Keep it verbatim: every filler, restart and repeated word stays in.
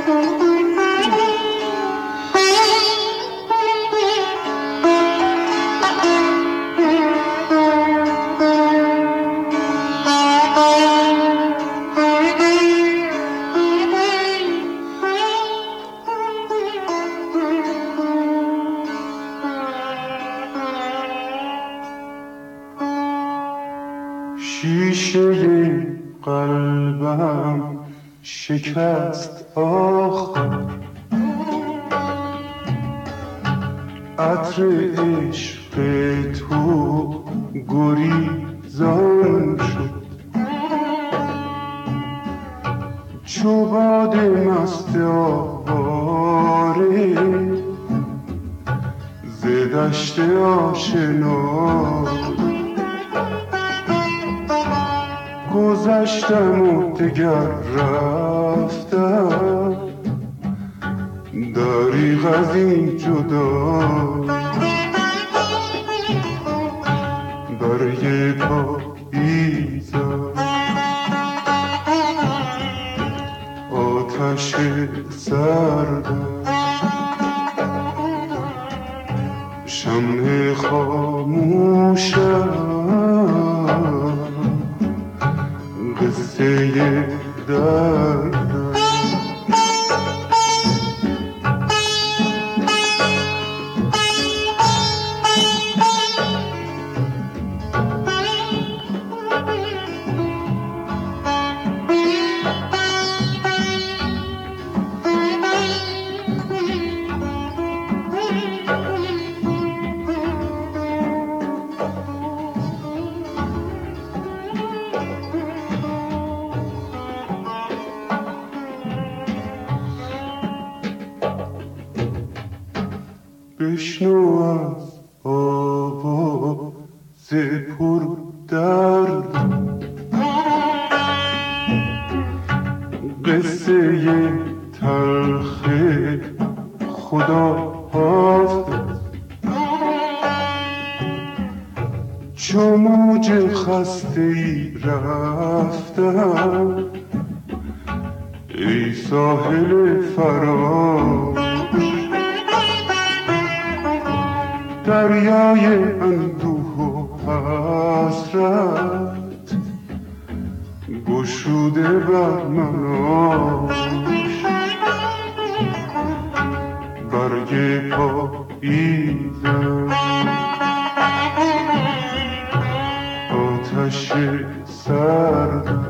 شیشه قلبم شکست آخر، عطر عشق تو گریزان شد، چو باد مست آواره ز دشت آشنا گذشتم و دگر رفتم، دریغ از این جدا برگ پاییزم آتش سردم، شمع خاموشم قصه دردم. بشنو از آواز پر دردم قصه تلخ خدا حافظ، چو موج خسته ای رفتم ای ساحل فراق، دریای اندوه و حسرت گشوده بر من آش، برگ پاییزم آتش سردم.